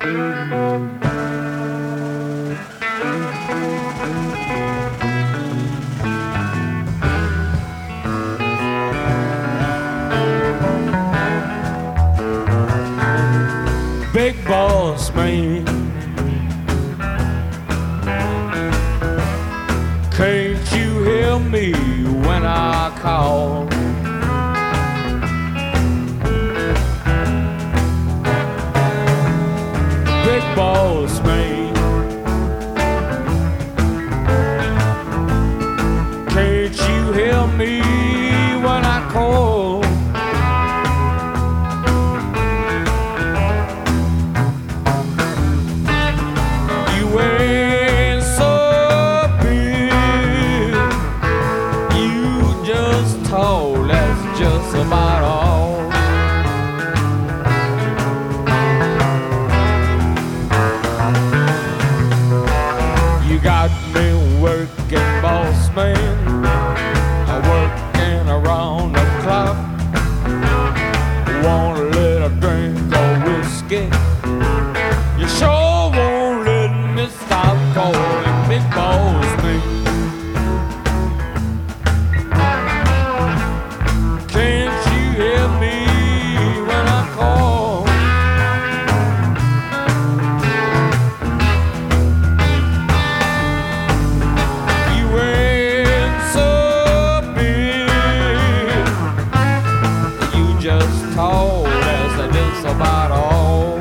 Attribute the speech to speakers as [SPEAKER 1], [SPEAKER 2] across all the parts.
[SPEAKER 1] Big boss man, can't you hear me when I call? Big boss man, can't you hear me when I call? You ain't so big, you just tall, that's just about all. You got me working, boss man, working around the clock. Want a little drink of whiskey, you sure won't let me stop calling big boss man. Can't you hear me when I call? You ain't so big, you just tall, that's just about all.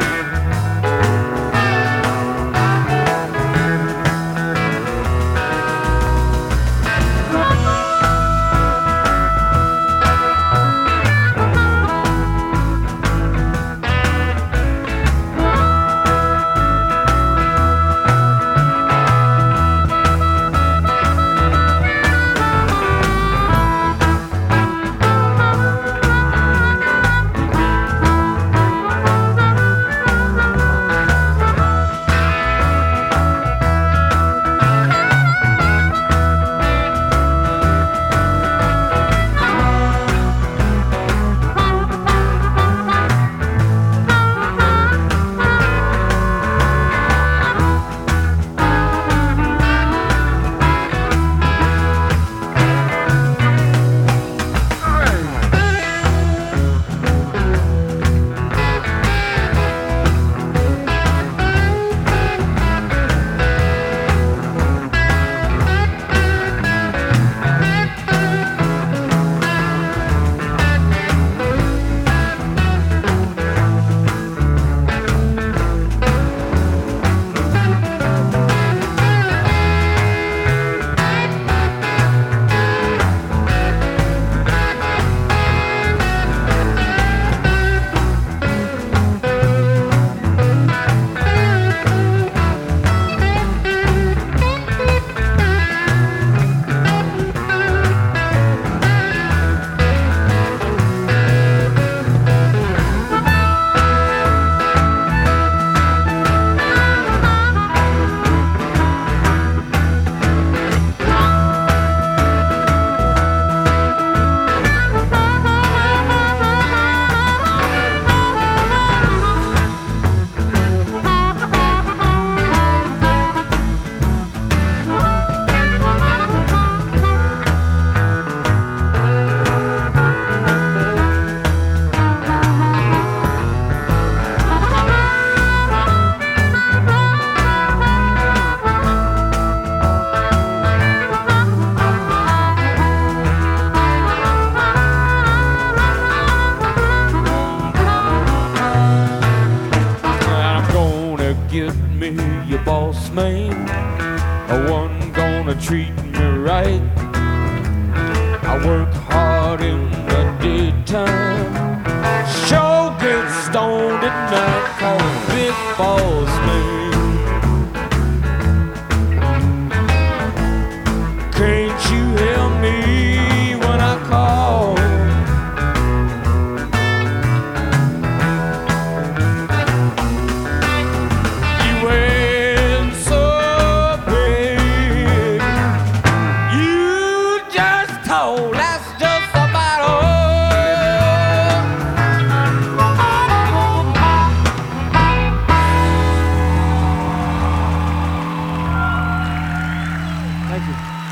[SPEAKER 1] Your boss man, one gonna treat me right. I work hard in the daytime, sure get stoned at night, call a big boss man. Can't you hear me when I call?
[SPEAKER 2] you.